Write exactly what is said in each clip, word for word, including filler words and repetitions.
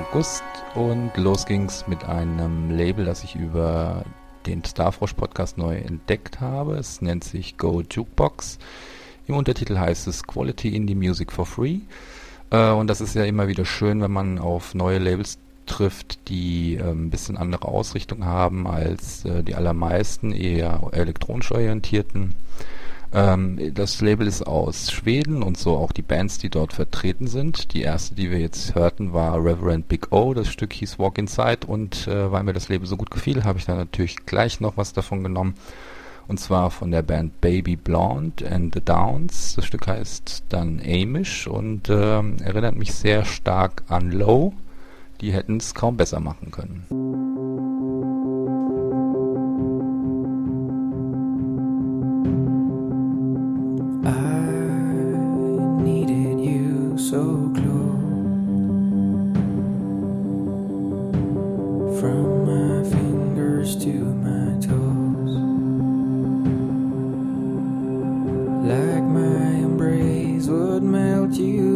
August und los ging's mit einem Label, das ich über den Starfrosch Podcast neu entdeckt habe. Es nennt sich Go Jukebox. Im Untertitel heißt es Quality Indie Music for Free. Äh, und das ist ja immer wieder schön, wenn man auf neue Labels trifft, die äh, ein bisschen andere Ausrichtung haben als äh, die allermeisten eher elektronisch orientierten. Ähm, das Label ist aus Schweden und so auch die Bands, die dort vertreten sind. Die erste, die wir jetzt hörten, war Reverend Big O. Das Stück hieß Walk Inside und äh, weil mir das Label so gut gefiel, habe ich dann natürlich gleich noch was davon genommen. Und zwar von der Band Baby Blonde and the Downs. Das Stück heißt dann Amish und äh, erinnert mich sehr stark an Low. Die hätten es kaum besser machen können. So close, from my fingers to my toes, like my embrace would melt you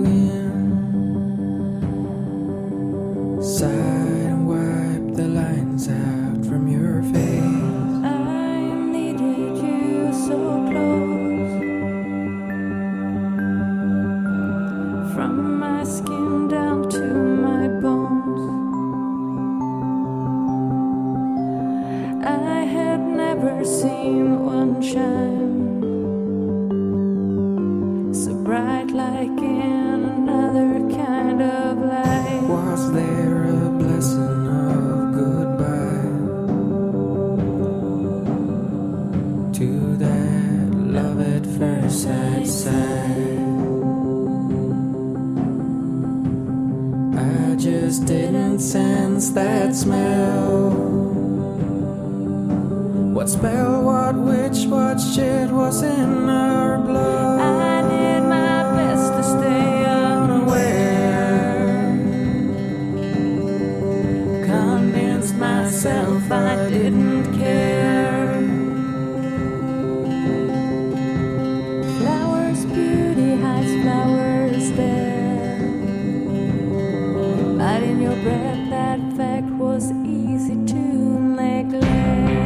in, sigh and wipe the lines out from your face. I needed you so close. From my skin down to my bones, I had never seen one shine so bright like in another kind of light. Was there a blessing of goodbye to that love at first sight side? Just didn't sense that smell. What spell, what witch, what shit was in our blood? I did my best to stay unaware. Convinced myself I didn't care. Flowers, beauty hides flowers there. But in your breath, that fact was easy to neglect.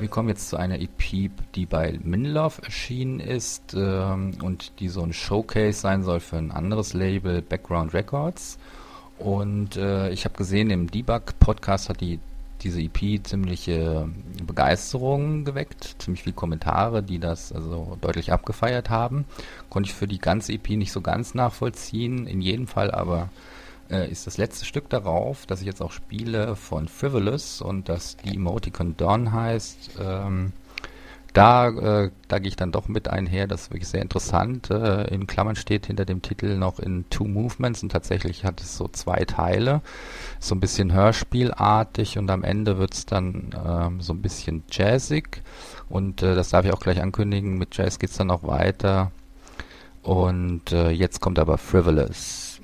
Wir kommen jetzt zu einer E P, die bei Minlove erschienen ist ähm, und die so ein Showcase sein soll für ein anderes Label, Background Records. Und äh, ich habe gesehen, im Debug-Podcast hat die diese E P ziemliche Begeisterung geweckt, ziemlich viele Kommentare, die das also deutlich abgefeiert haben. Konnte ich für die ganze E P nicht so ganz nachvollziehen. In jedem Fall aber äh, ist das letzte Stück darauf, das ich jetzt auch spiele, von Frivolous und das die Emoticon Dawn heißt. Ähm, da äh, da gehe ich dann doch mit einher, das ist wirklich sehr interessant. Äh, in Klammern steht hinter dem Titel noch in Two Movements und tatsächlich hat es so zwei Teile, so ein bisschen hörspielartig und am Ende wird es dann ähm, so ein bisschen jazzig und äh, das darf ich auch gleich ankündigen, mit Jazz geht es dann auch weiter und äh, jetzt kommt aber Frivolous.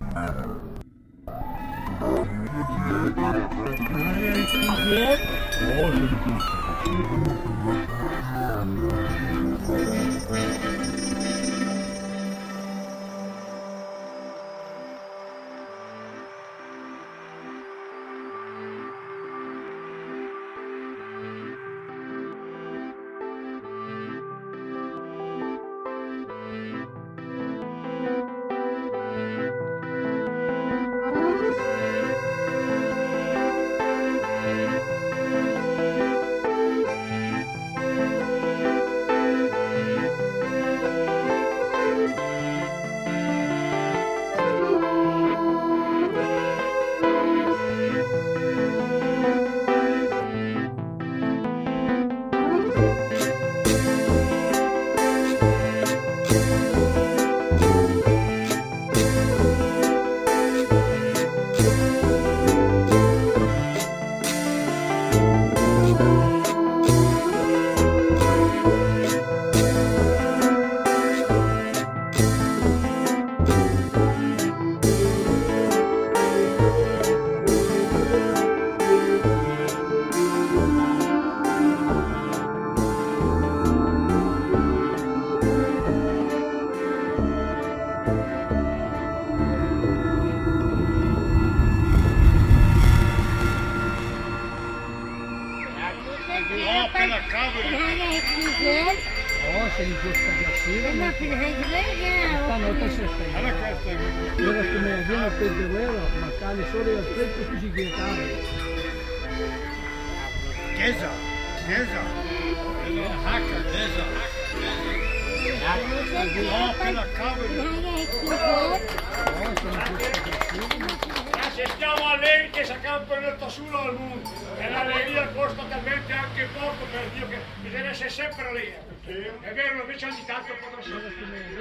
Se stiamo allegri che campionato solo al mondo e l'allegria costa talmente anche poco per Dio che bisogna essere sempre allegri. È vero, invece ogni tanto potrà essere.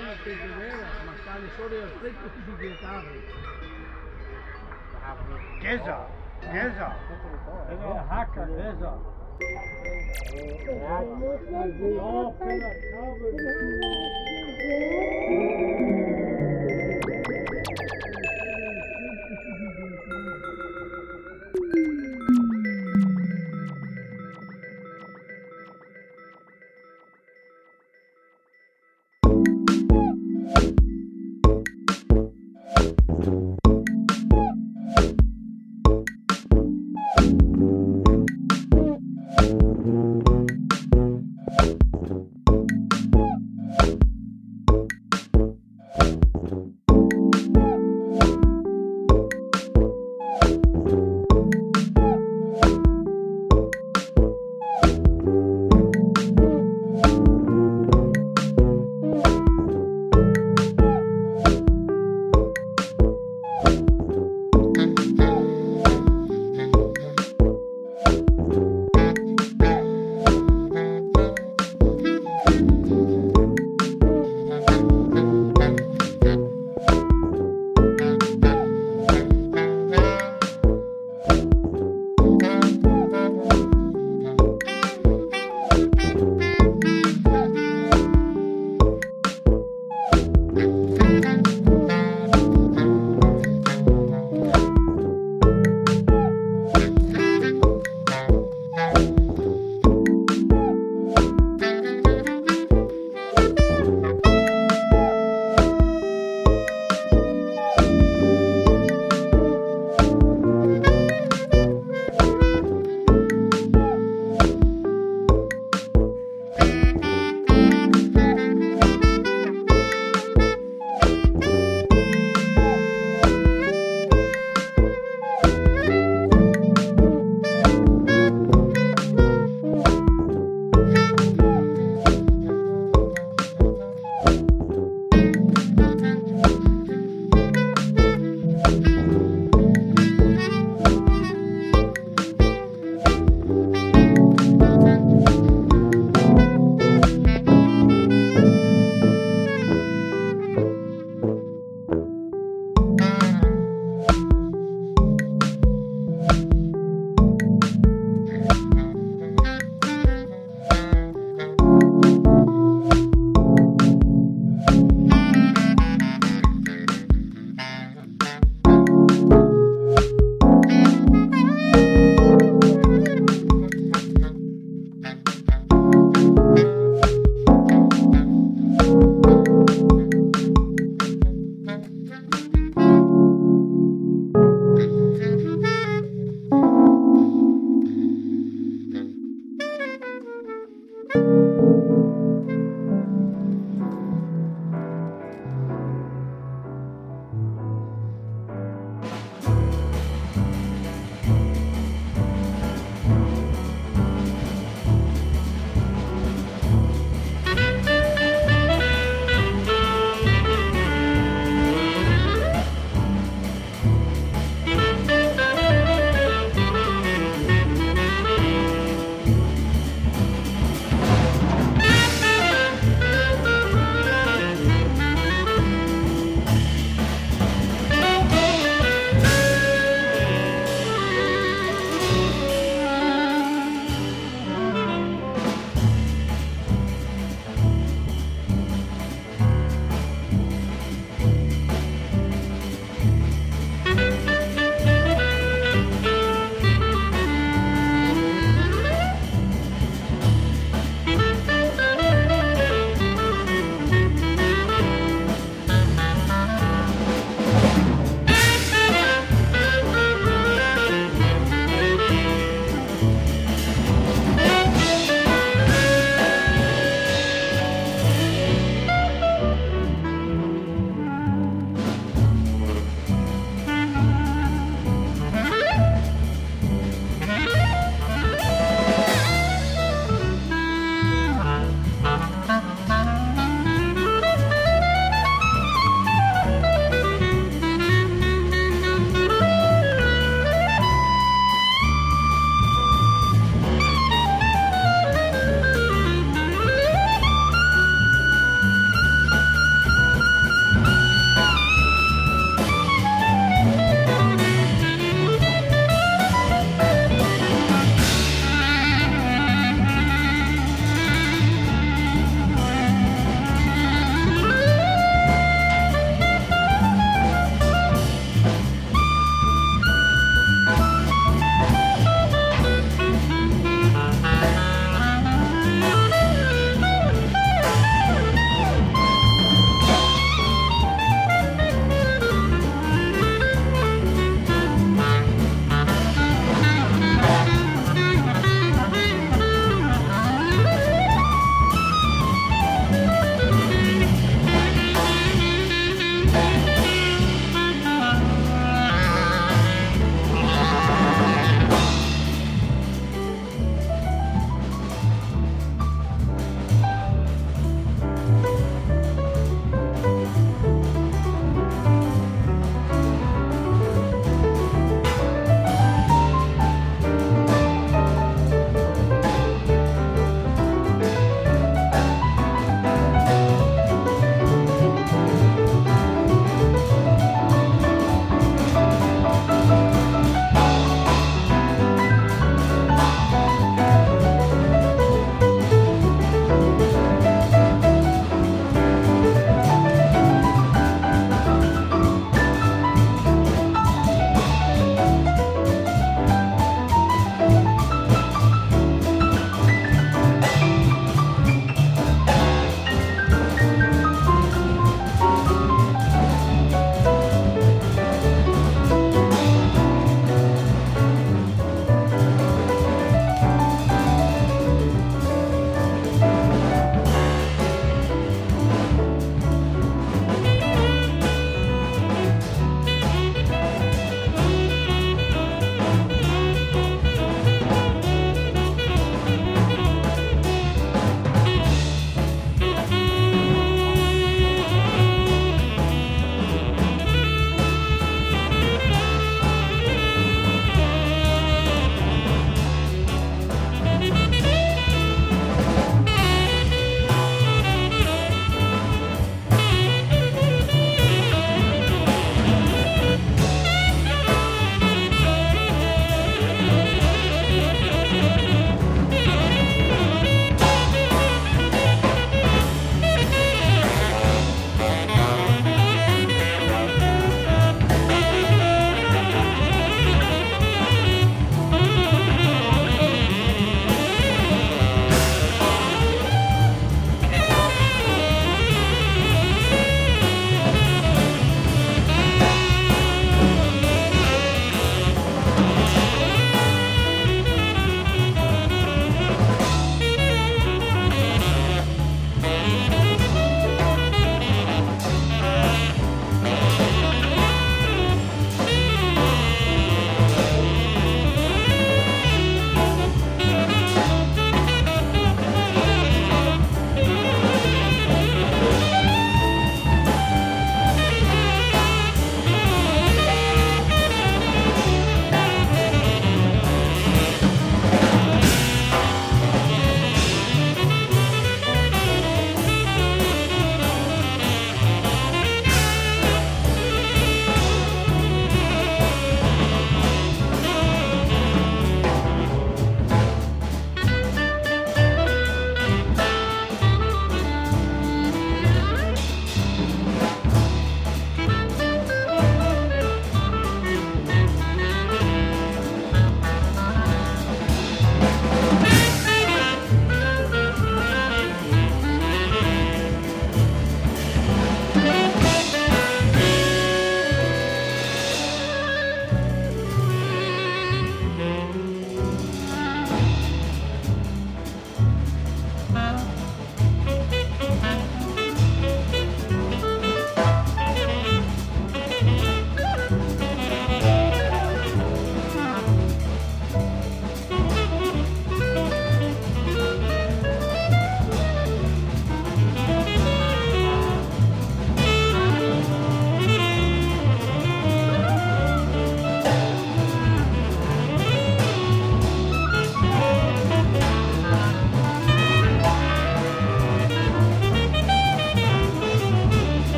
Ma stanno solo al freddo che si vietava. Geza, Geza. Hacca, Geza. Oh, quella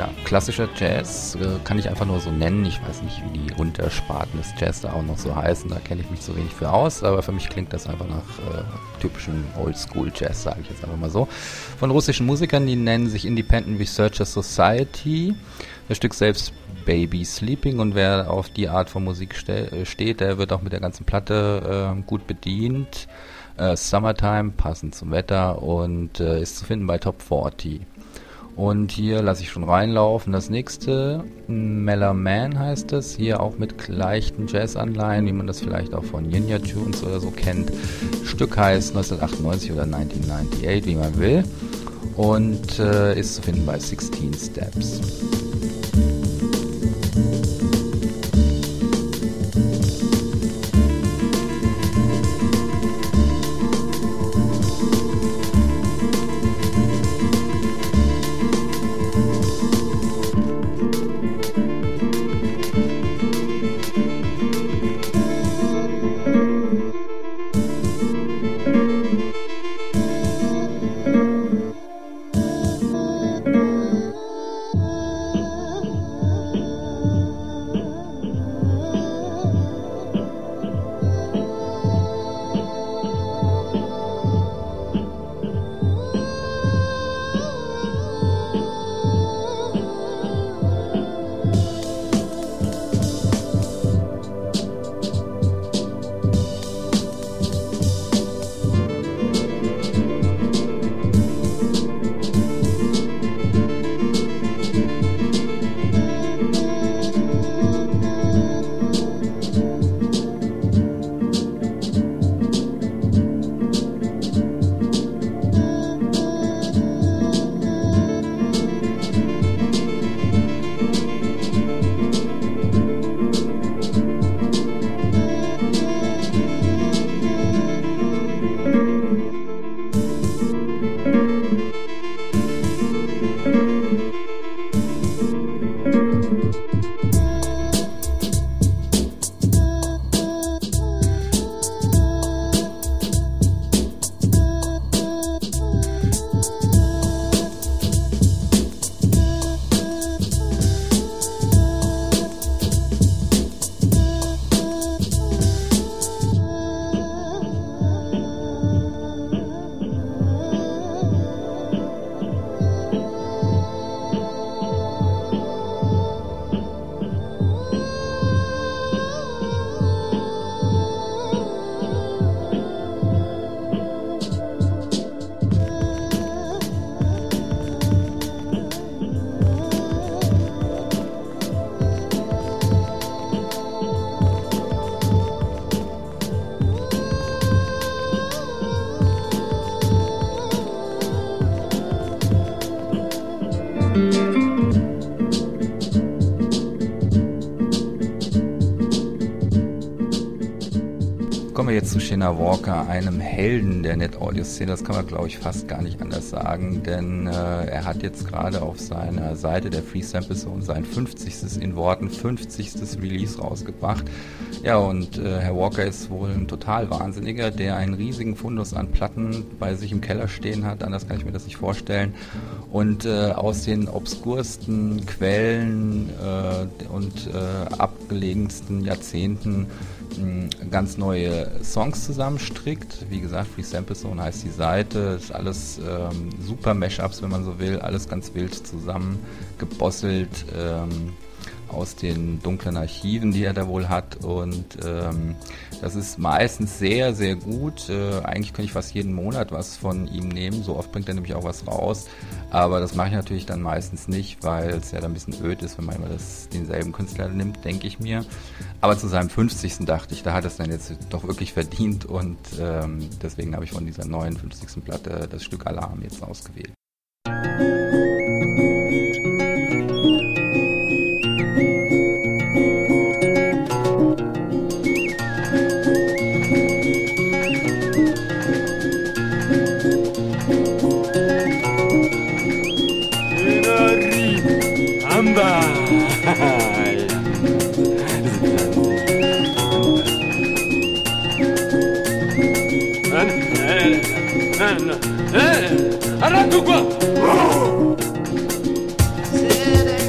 ja, klassischer Jazz äh, kann ich einfach nur so nennen. Ich weiß nicht, wie die Untersparten des Jazz da auch noch so heißen. Da kenne ich mich zu wenig für aus. Aber für mich klingt das einfach nach äh, typischem Oldschool-Jazz, sage ich jetzt einfach mal so. Von russischen Musikern, die nennen sich Independent Researcher Society. Das Stück selbst Baby Sleeping. Und wer auf die Art von Musik ste- steht, der wird auch mit der ganzen Platte äh, gut bedient. Äh, Summertime, passend zum Wetter, und äh, ist zu finden bei Top vierzig. Und hier lasse ich schon reinlaufen. Das nächste, Meller Man heißt es, hier auch mit leichten Jazz-Anleihen, wie man das vielleicht auch von Ninja Tunes oder so kennt. Stück heißt neunzehnhundertachtundneunzig oder neunzehnhunderachtzig, wie man will, und äh, ist zu finden bei sixteen Steps. Kommen wir jetzt zu Shina Walker, einem Helden der Net-Audio-Szene. Das kann man, glaube ich, fast gar nicht anders sagen, denn äh, er hat jetzt gerade auf seiner Seite der Free Sample Zone sein fünfzigstes in Worten fünfzigstes Release rausgebracht. Ja, und äh, Herr Walker ist wohl ein total Wahnsinniger, der einen riesigen Fundus an Platten bei sich im Keller stehen hat. Anders kann ich mir das nicht vorstellen. Und äh, aus den obskursten Quellen äh, und äh, abgelegensten Jahrzehnten ganz neue Songs zusammenstrickt. Wie gesagt, Free Sample Zone heißt die Seite. Das ist alles ähm, super Mashups, wenn man so will. Alles ganz wild zusammengebosselt ähm, aus den dunklen Archiven, die er da wohl hat. Und ähm, das ist meistens sehr, sehr gut. Äh, eigentlich könnte ich fast jeden Monat was von ihm nehmen. So oft bringt er nämlich auch was raus. Aber das mache ich natürlich dann meistens nicht, weil es ja dann ein bisschen öd ist, wenn man immer das, denselben Künstler nimmt, denke ich mir. Aber zu seinem fünfzigsten dachte ich, da hat er es dann jetzt doch wirklich verdient, und ähm, deswegen habe ich von dieser neuen fünfzigsten Platte das Stück Alarm jetzt ausgewählt. Arranca qua!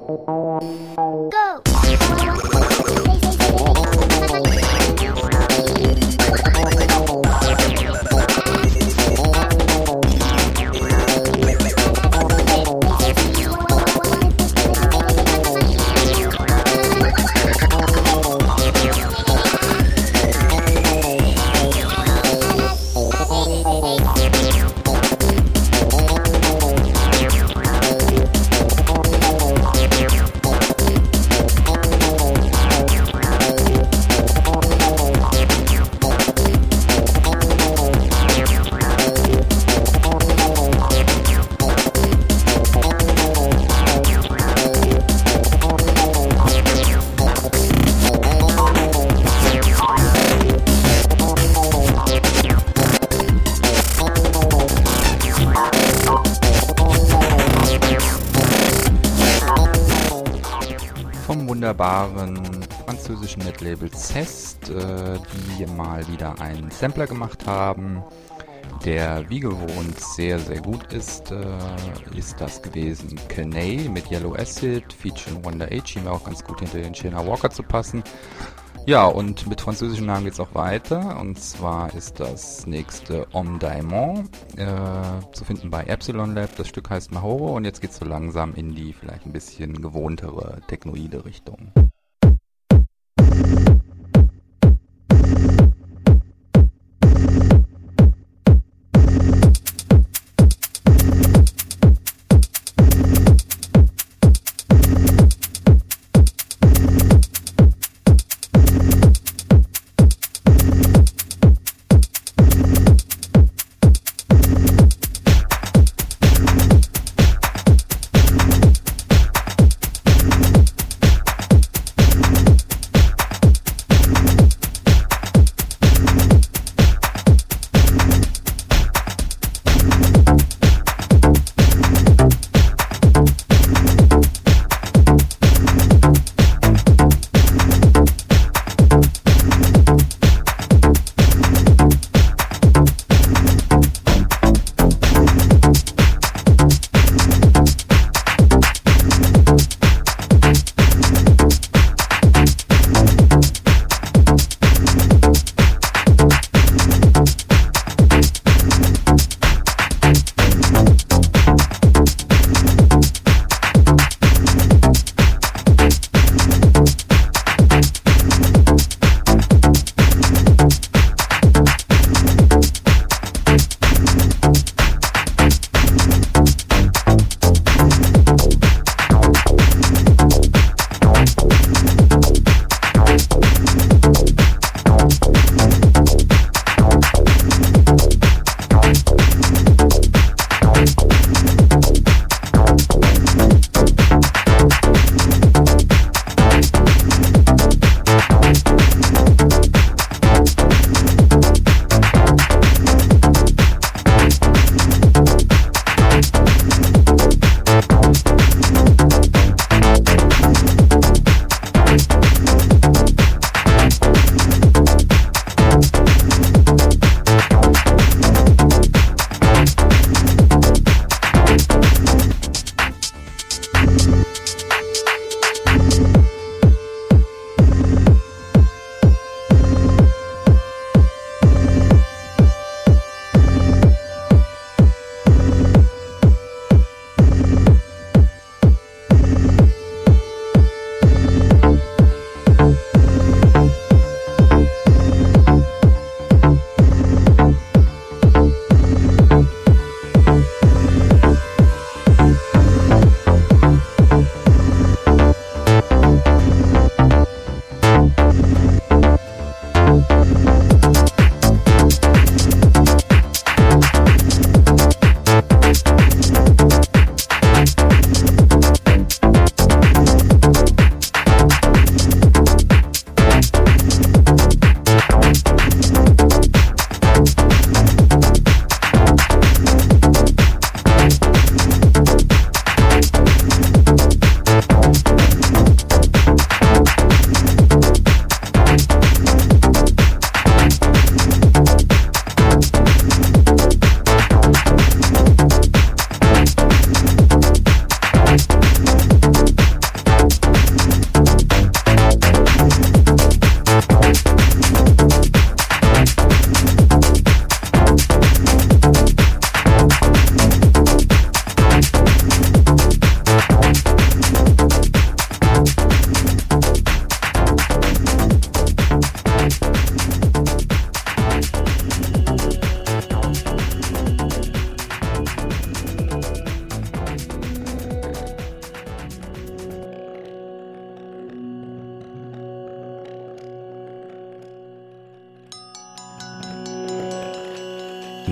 Wunderbaren französischen Netlabel Zest, äh, die mal wieder einen Sampler gemacht haben, der wie gewohnt sehr, sehr gut ist, äh, ist das gewesen Kenay mit Yellow Acid, featuring Wonder Age, schien mir auch ganz gut hinter den Shayna Walker zu passen. Ja, und mit französischen Namen geht's auch weiter, und zwar ist das nächste Homme Diamant, äh, zu finden bei Epsilon Lab. Das Stück heißt Mahoro, und jetzt geht's so langsam in die vielleicht ein bisschen gewohntere technoide Richtung.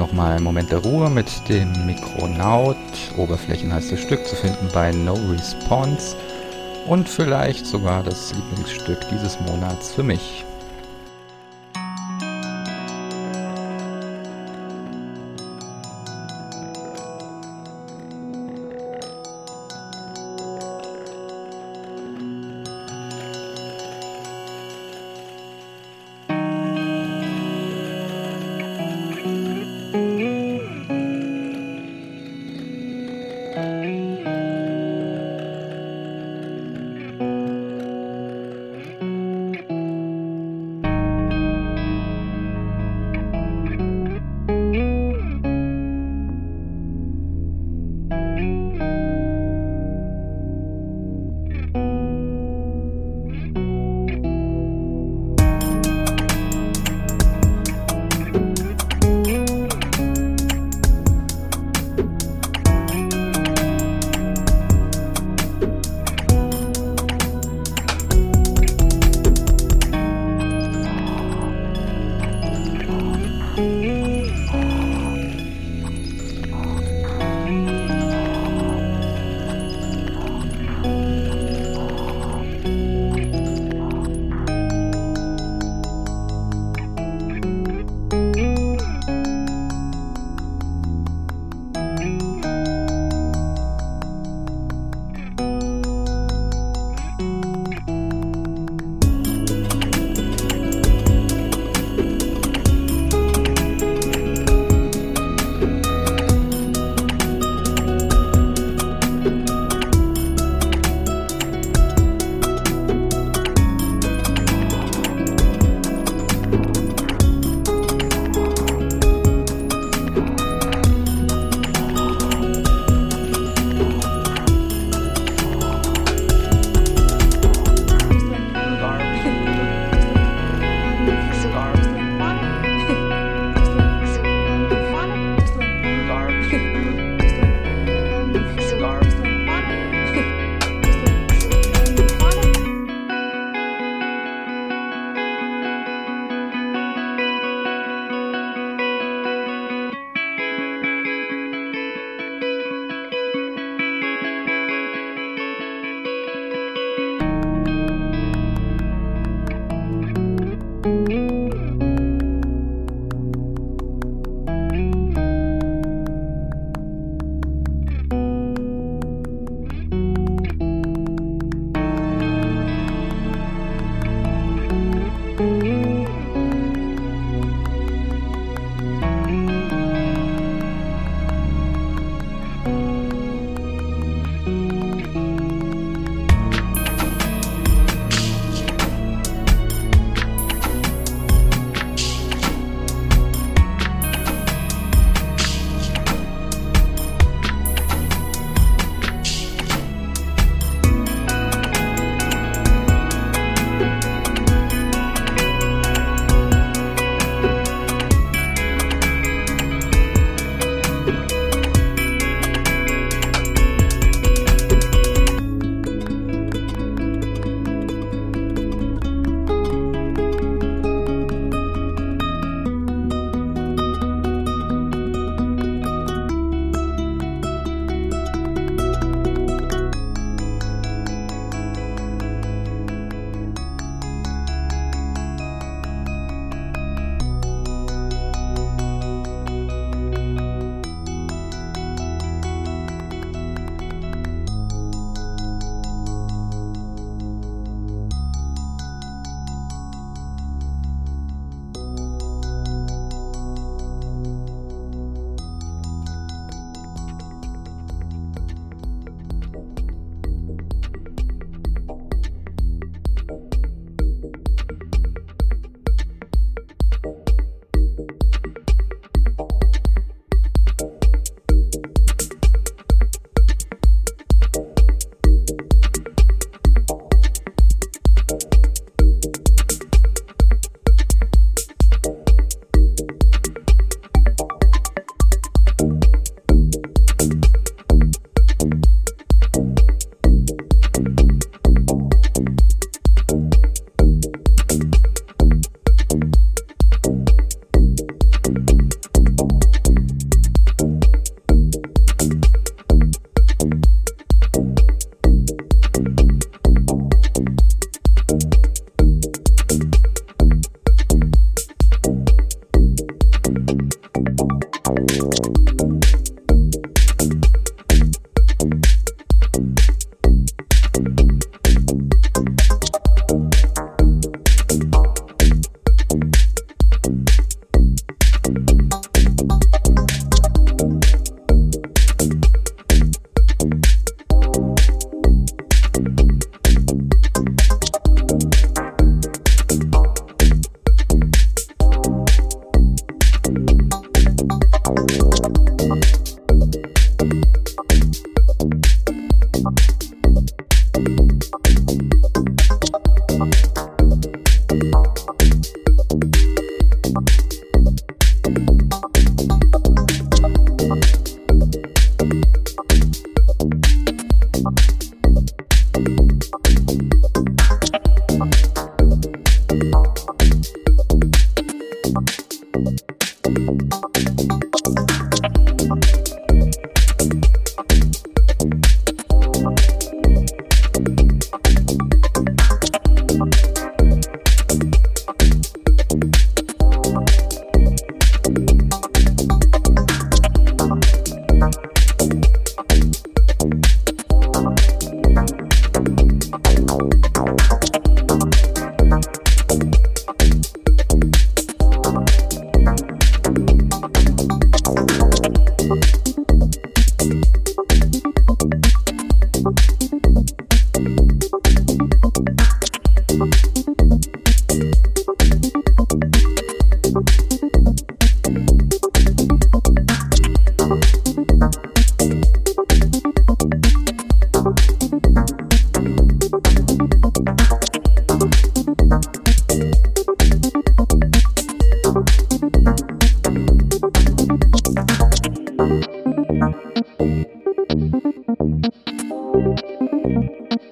nochmal einen Moment der Ruhe mit dem Mikronaut. Oberflächen heißt das Stück, zu finden bei No Response. Und vielleicht sogar das Lieblingsstück dieses Monats für mich.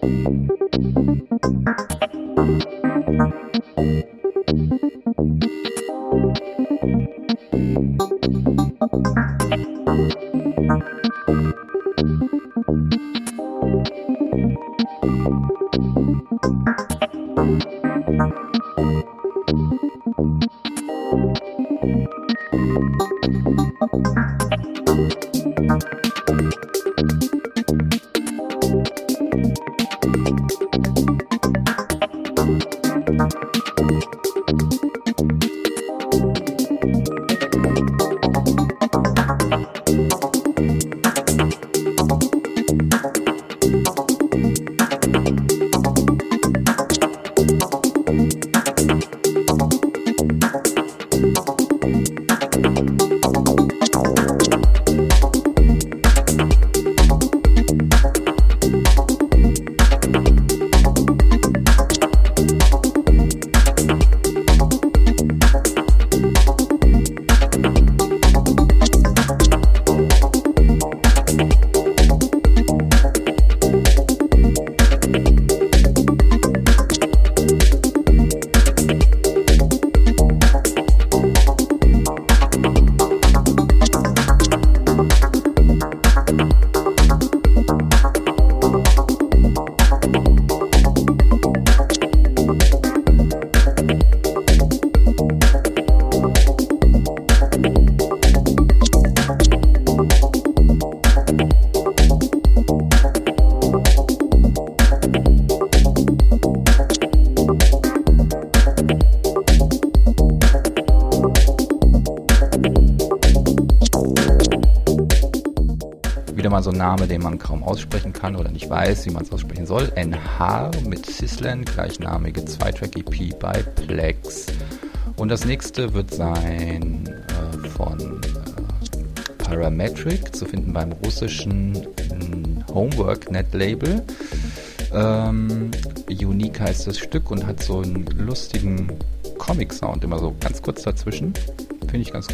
Wieder mal so ein Name, den man kaum aussprechen kann oder nicht weiß, wie man es aussprechen soll. N H mit Sislan, gleichnamige Zwei-Track-E P bei Plex. Und das nächste wird sein äh, von äh, Parametric, zu finden beim russischen äh, Homework-Net-Label. Ähm, Unique heißt das Stück und hat so einen lustigen Comic-Sound, immer so ganz kurz dazwischen. Finde ich ganz gut.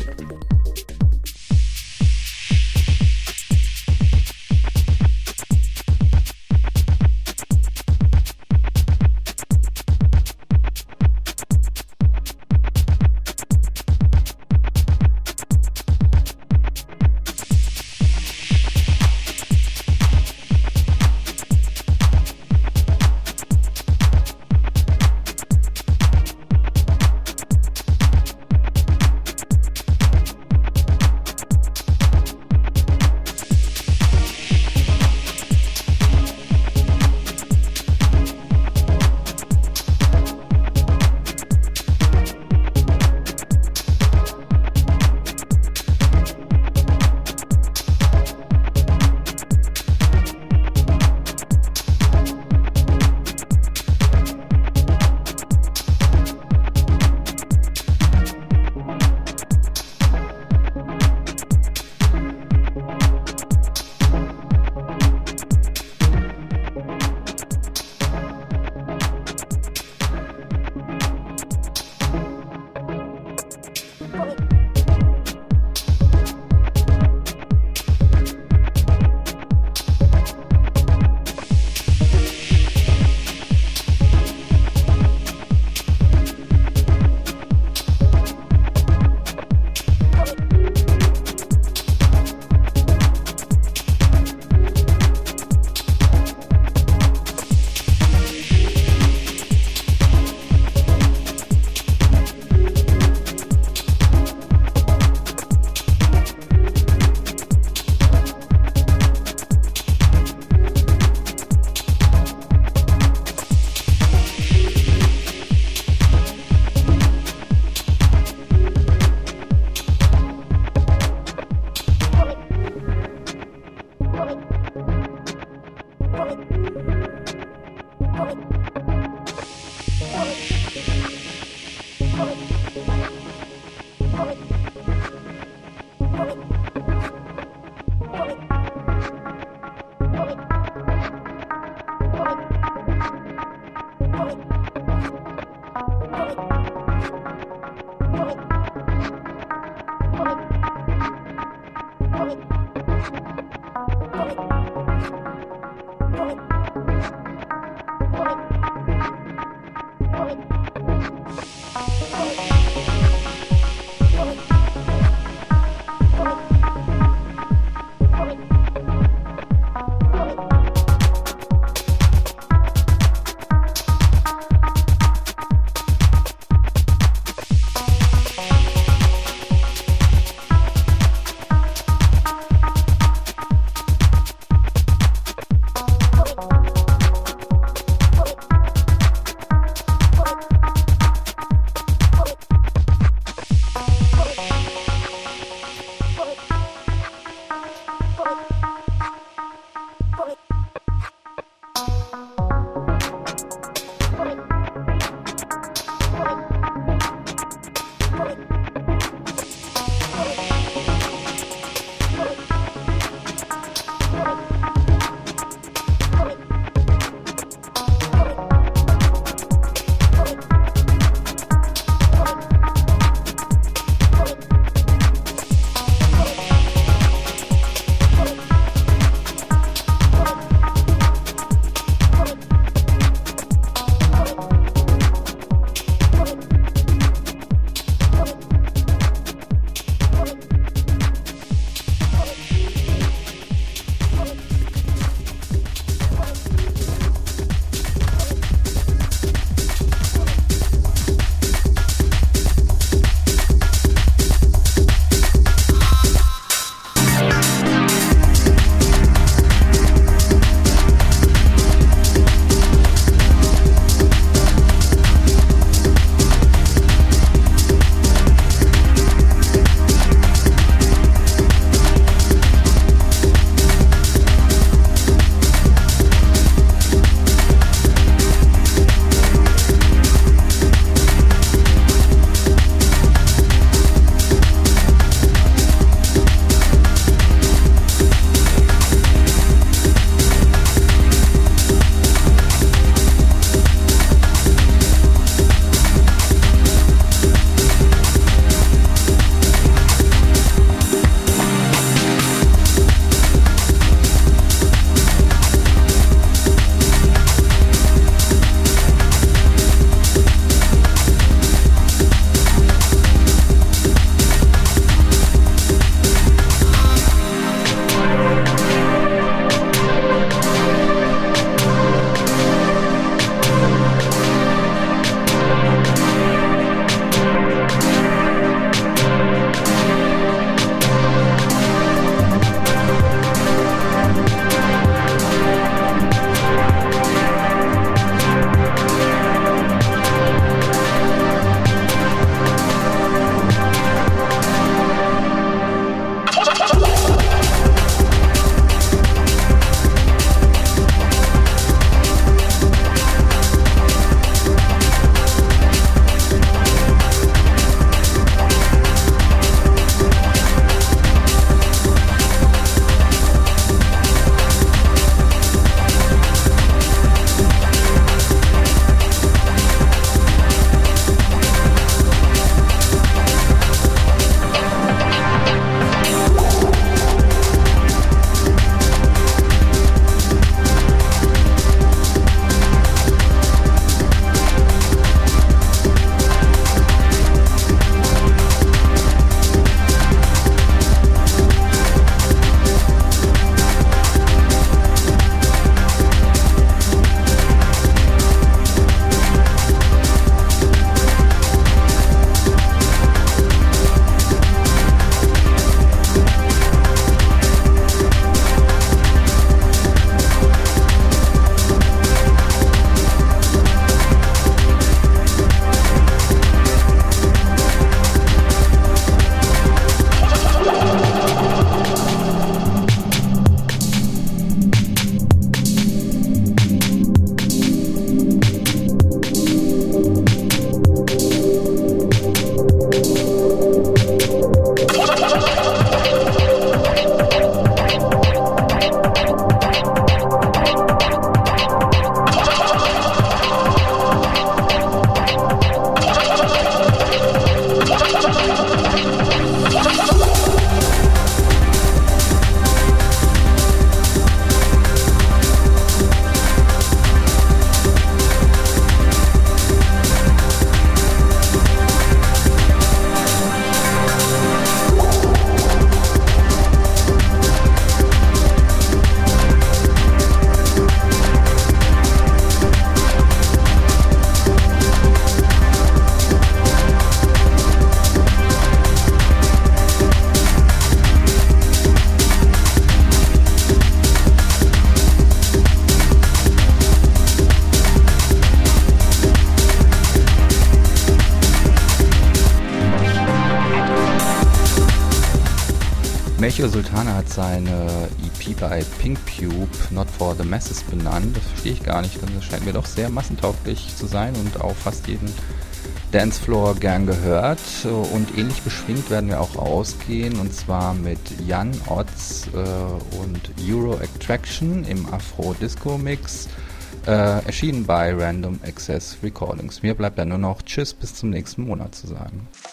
Michael Sultana hat seine E P bei Pink Pube Not for the Masses benannt. Das verstehe ich gar nicht, denn das scheint mir doch sehr massentauglich zu sein und auf fast jeden Dancefloor gern gehört. Und ähnlich beschwingt werden wir auch ausgehen, und zwar mit Jan Otz äh, und Euro Attraction im Afro-Disco-Mix, äh, erschienen bei Random Access Recordings. Mir bleibt ja nur noch Tschüss, bis zum nächsten Monat zu sagen.